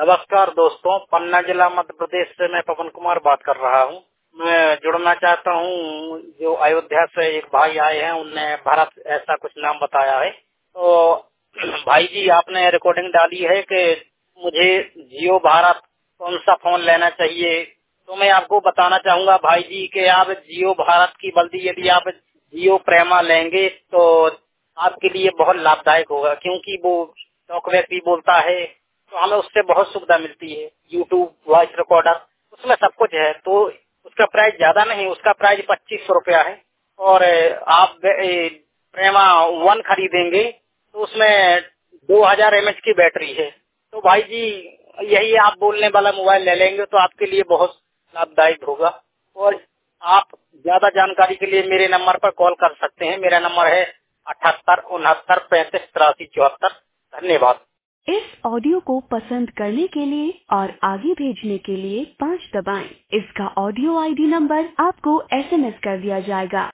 नमस्कार दोस्तों, पन्ना जिला मध्य प्रदेश से मैं पवन कुमार बात कर रहा हूँ। मैं जुड़ना चाहता हूँ। जो अयोध्या से एक भाई आए हैं, उनने भारत ऐसा कुछ नाम बताया है। तो भाई जी, आपने रिकॉर्डिंग डाली है कि मुझे जियो भारत कौन सा फोन लेना चाहिए। तो मैं आपको बताना चाहूँगा भाई जी कि आप जियो भारत की बल्कि यदि आप जियो प्रेमा लेंगे तो आपके लिए बहुत लाभदायक होगा, क्योंकि वो टॉक व्यक्ति बोलता है तो हमें उससे बहुत सुविधा मिलती है। यूट्यूब, वॉइस रिकॉर्डर, उसमें सब कुछ है। तो उसका प्राइस ज्यादा नहीं, उसका प्राइस 2500 रुपया है। और आप प्रेमा 1 खरीदेंगे तो उसमें 2000 mAh की बैटरी है। तो भाई जी, यही आप बोलने वाला मोबाइल ले लेंगे तो आपके लिए बहुत लाभदायक होगा। और आप ज्यादा जानकारी के लिए मेरे नंबर पर कॉल कर सकते हैं। मेरा नंबर है 78 69 35 83 74। धन्यवाद। इस ऑडियो को पसंद करने के लिए और आगे भेजने के लिए 5 दबाएं। इसका ऑडियो आईडी नंबर आपको एसएमएस कर दिया जाएगा।